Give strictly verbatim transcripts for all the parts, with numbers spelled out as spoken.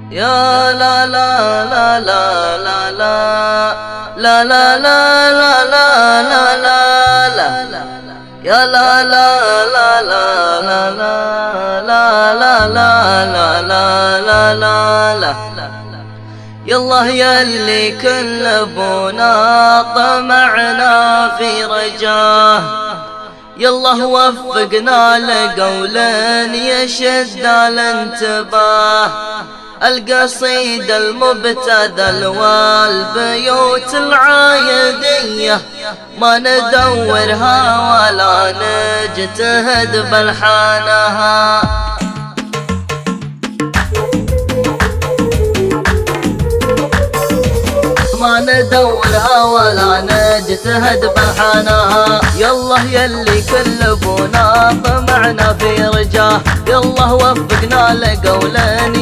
يا لا لا لا لا لا لا لا لا لا لا لا لا لا لا يا لا لا لا لا لا لا لا لا لا لا لا لا يالله ياللي كل ابونا طمعنا في رجاه، يالله وفقنا لقول يشد الانتباه. القصيدة المبتذل والبيوت العايدية ما ندورها ولا نجتهد بلحانها، ما ندورها ولا نجتهد بلحانها. يالله يلي كل ابونا طمعنا في رجاه، يالله وفقنا لقول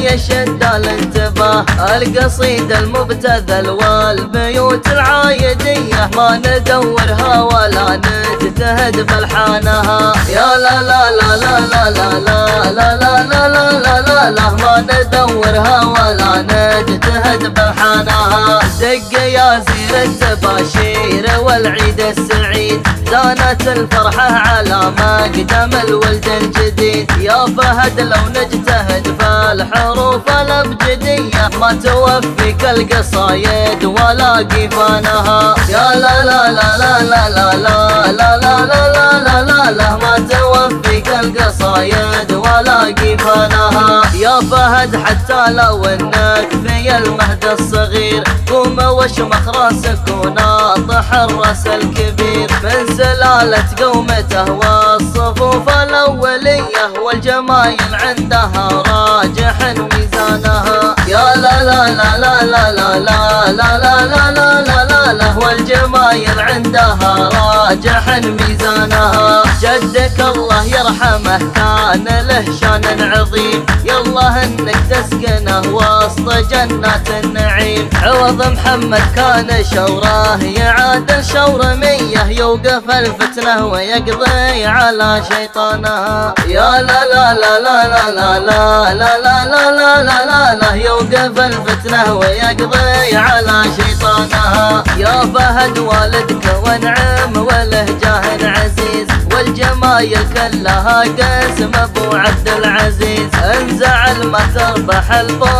يشد الانتباه. القصيدة المبتذل والبيوت العايدية ما ندورها ولا نجتهد بلحانها. يا لا لا لا لا لا لا لا لا لا لا لا لا لا ما ندورها ولا نجتهد بلحانها. دق يا زير التباشير والعيد السعيد، زانت الفرحة على مقدم الولد الجديد. يا فهد لو نجتهد فالحروف الابجدية ما توفيك القصايد ولا قفانها. يا لا لا لا لا لا لا لا لا لا لا لا لا لا ما توفيك القصايد ولا قفانها. يا فهد حتى لو انك في المهد الصغير قوم واشمخ راسك وناطح الراس الكبير. من سلالة قومته والصفوف الأولية والجمايل عندها راجح ميزانها. يا لا لا لا لا لا لا لا لا لا لا لا لا لا لا والجمايل عندها راجح ميزانها. جدك الله يرحمه كان له شان عظيم، يالله انك تسكنه وسط جنات النعيم. عوض محمد كان شوره يعادل شور مية، يوقف الفتنة ويقضي على شيطانها. يا لا لا لا لا لا لا لا لا لا لا لا لا لا لا يوقف الفتنة ويقضي على شيطانها. يا فهد والدك وانعم وله جاه عزيز، والجمايل كلها قسم ابو عبد العزيز. انزعل ما تربح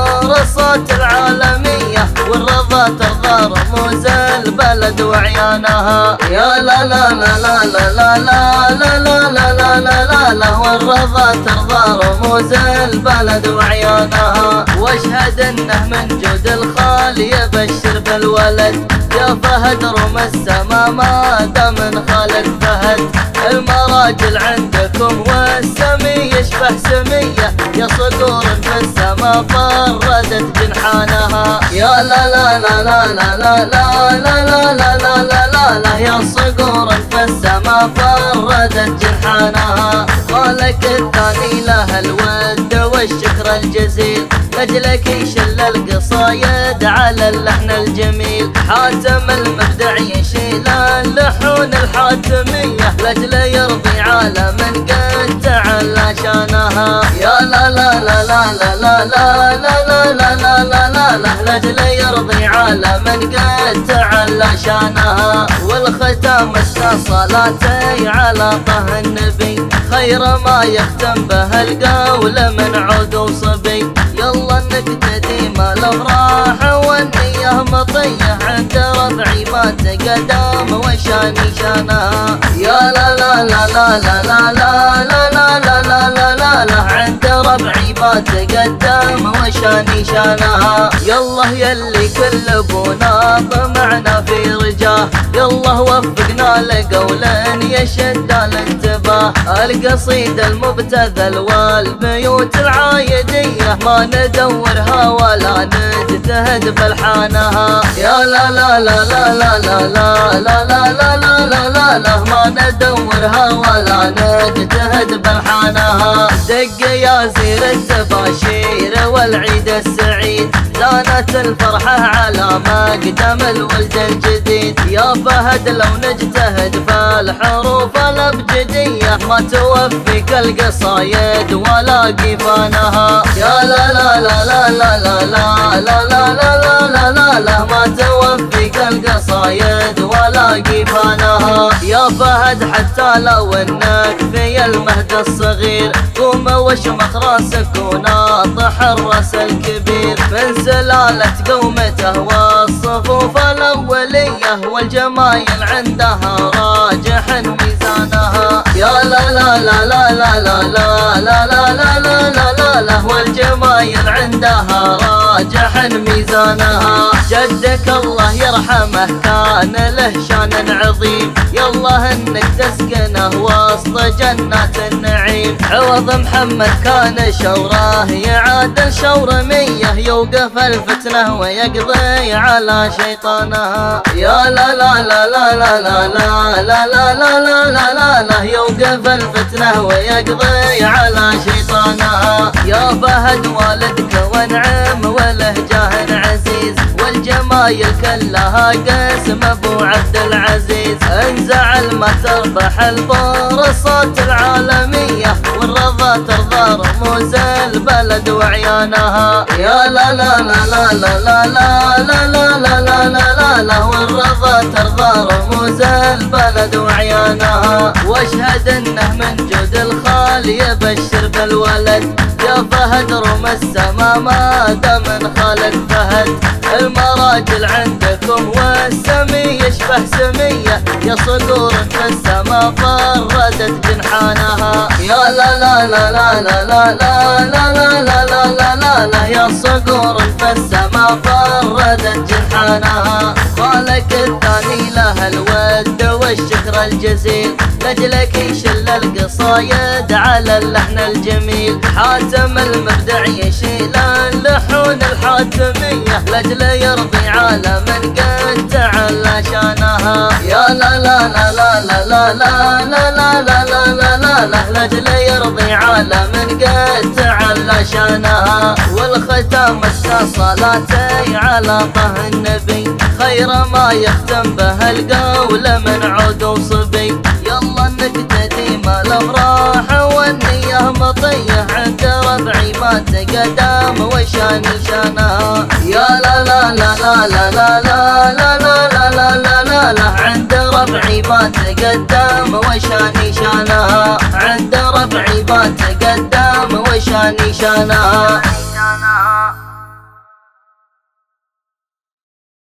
الفرصات العالمية، والرضا ترضى رموز البلد وعيانها. يا لا لا لا لا لا لا لا لا لا لا لا لا لا لا والرضا ترضى رموز البلد وعيانها. واشهد انه من جود الخال يبشر بالولد، يا فهد رمى السما ما دام من خالد فهد. المراجل عندكم والسمي يشبه سمية، يا صقور في السما فردت جنحانها. يا لا لا لا لا لا لا لا لا لا لا لا لا لا لا يا صقور في السما فردت جنحانها. قالك الثاني له الود والشكر الجزيل، لجلك يشل القصايد على اللحن الجميل. حاتم المبدع يشيل اللحون الحاتمية، لجله يرضي عالم قد تعلى شانها. يا لا لا لا لا لا لا لا لا لا لا لا لا لا لا لجله يرضي عالم قد تعلى شانها. والختام اسنى صلاتي على طه النبي، خير ما يختم به القول من عود وصبي. يلا نقتدي ما الافراح والنية مطية، عند ربعي ما تقدم وشاني شانها. يا لا لا لا لا لا لا لا لا لا لا لا لا لا لا عند ربعي ما تقدم وشاني شانها. يالله يلي كل ابونا طمعنا في رجاه، يالله وفقنا لقول يشد الانتباه. القصيدة المبتذل والبيوت العايدية ما ندورها ولا نجتهد بلحانها. يا لا لا لا لا لا لا لا لا لا لا لا لا لا لا ما ندورها ولا نجتهد بلحانها. دق يا زير التباشير والعيد العيد السعيد، زانت الفرحة على مقدم الولد الجديد. يا فهد لو نجتهد في الحروف الأبجدية ما توفيك القصايد ولا قفانها. يا لا لا لا لا لا لا لا لا لا لا لا لا لا ما توفيك القصايد ولا قفانها. يا فهد حتى لو انك في المهد الصغير قوم واشمخ راسك وناطح الراس الكبير، من سلالة قومته والصفوف الأولية والجمايل عندها راجح ميزانها. يا لا لا لا لا لا لا لا لا لا لا لا لا لا لا والجمايل عندها راجح ميزانها. جدك الله يرحمه كان له شان عظيم، يالله انك تسكنه وسط جنات النعيم. عوض محمد كان شوره يعادل شور مية، يوقف الفتنة ويقضي على شيطانها. يا لا لا لا لا لا لا لا لا لا لا لا لا لا لا يوقف الفتنة ويقضي على شيطانها. يا فهد والدك وانعم وله جاه عزيز، والجمايل كلها قسم ابو عبد العزيز. انزعل ما تربح الفرصات العالمية، والرضا ترضى رموز البلد وعيانها. يا لا لا لا لا لا لا لا لا لا لا لا لا لا لا والرضا ترضى رموز البلد وعيانها. واشهد انه من جود الخال يبشر بالولد، يا فهد رمى السما ما دام من خالد فهد. المراجل عندكم والسمي يشبه سمية، يا صقور في السما فردت جنحانها. يا لا لا لا لا لا لا لا لا لا لا لا لا لا لا يا صقور في السما فردت جنحانها. خالك الثاني له الود والشكر الجزيل، لجلك يشل القصايد على اللحن الجميل. حاتم المبدع يشيل اللحون الحاتمية، لجله يرضي عالم قد تعلى شانها. يا لا لا لا لا لا لا لا لا لا لا لا لا لا لا لجله يرضي عالم قد تعلى شانها. والختام صلاتي على طه النبي، خير ما يختم به القول من عود وصبي. يلا نقتدي ما الافراح والنية مطية، عند ربعي ما تقدم وشاني شانها. يا لا لا لا لا لا لا لا لا لا لا لا لا لا لا عند ربعي ما تقدم وشاني شانها. عند ربعي ما تقدم وشاني شانها.